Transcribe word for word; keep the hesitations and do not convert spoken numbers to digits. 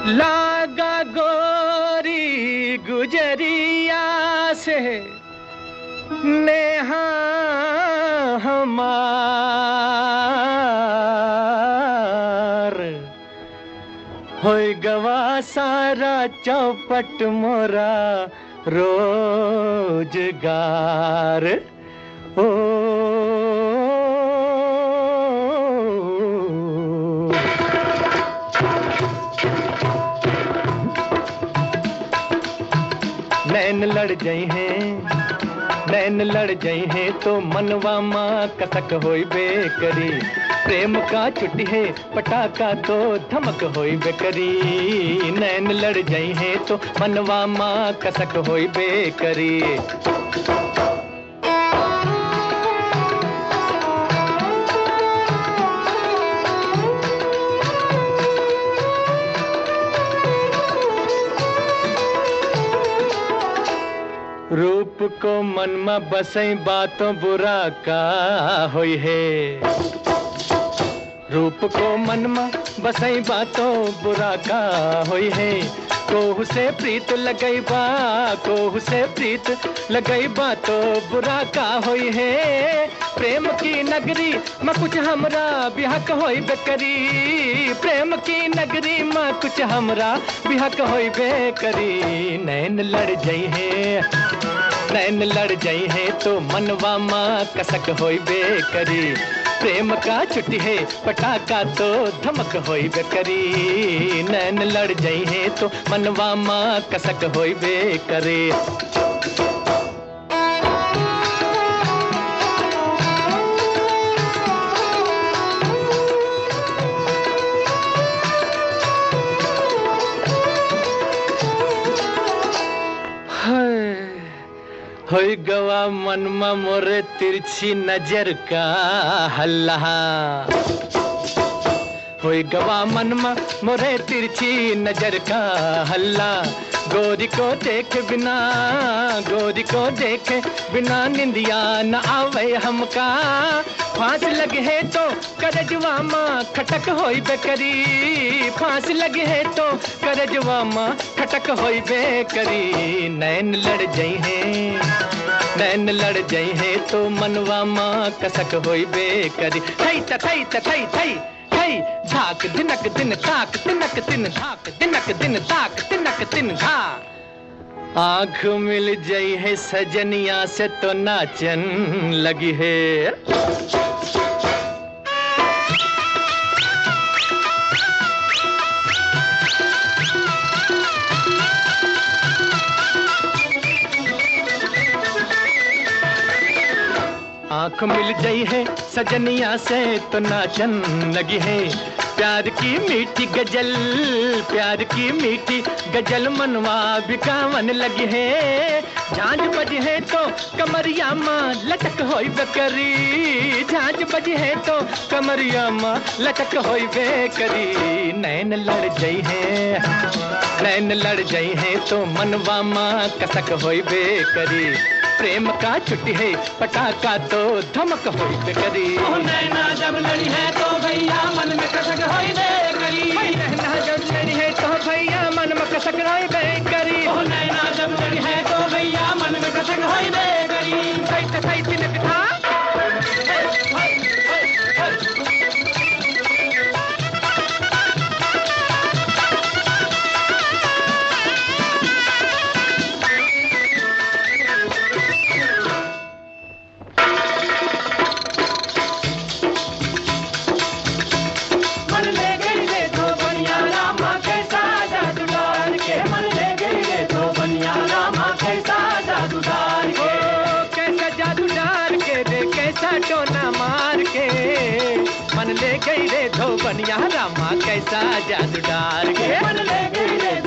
लागा गोरी गुजरिया से नेहा हमार होय गवा सारा चौपट मोरा रोजगार। ओ नैन लड़ जाई हैं, नैन लड़ जाई हैं तो मनवा माँ कसक होई बेकरी। प्रेम का चुटी है पटाखा तो धमक होई बेकरी। नैन लड़ जाई हैं तो मनवा माँ कसक होई बेकरी। रूप को मन में बसई बातों बुरा का होई है। रूप को मन में बसई बातों बुरा का होई है। कोहू से प्रीत लगई बा, कोहू से प्रीत लगई बा तो बुरा का होई है। प्रेम की नगरी में कुछ हमरा बिहक होई बेकरी। प्रेम की नगरी में कुछ हमरा बिहक होई बेकरी। नैन लड़ जाई है, नैन लड़ जाई है तो मनवा माँ कसक होई बेकरी। प्रेम का छुट्टी है पटाखा तो धमक होई बेकरी। नैन लड़ जाई है तो मनवा माँ कसक होई बेकरी। होई गवा मन में मोरे तिरछी नजर का हल्ला। होई गवा मन में मोरे तिरछी नजर का हल्ला। गोरी को देख बिना, गोरी को देख बिना निंदिया न आवे हमका। फांस लगे है तो करजवा माँ खटक होई बेकरी। फांस लगे है तो करजवा माँ खटक होई बेकरी। नैन लड़ जाई हैं, नैन लड़ जाई हैं तो मनवा माँ कसक होई बेकरी। थई त थई त थई थई थई झाक दिनक दिन ताक तिनक दिन झाक दिनक दिन ताक तिनक दिन घा। आँख मिल जाई है सजनिया से तो नाचन लगी है। आँख मिल जाई है सजनिया से तो नाचन लगी है। प्यार की मीठी गजल, प्यार की मीठी गजल मनवा बिकावन लगी है। झांझ बजी है तो कमरिया माँ लटक होई बेकरी। झांझ बजी है तो कमरिया माँ लटक होई बेकरी। नैन लड़ जाई है, नैन लड़ जाई है तो मनवा माँ कसक होई बेकरी। प्रेम का छुट्टी है पटाखा तो धमक होई बेकरी। नैना जब लड़ी है तो भैया मन में कसक होई बेकरी। नैना जब लड़ी है तो भैया मन में कसक होई बेकरी। नैना जब लड़ी है तो भैया मन में कसक होई बेकरी। सही त सही तिनक था टोना मार के। मन ले गई रे धो बनिया रामा कैसा जादू डाल के। मन ले गई रे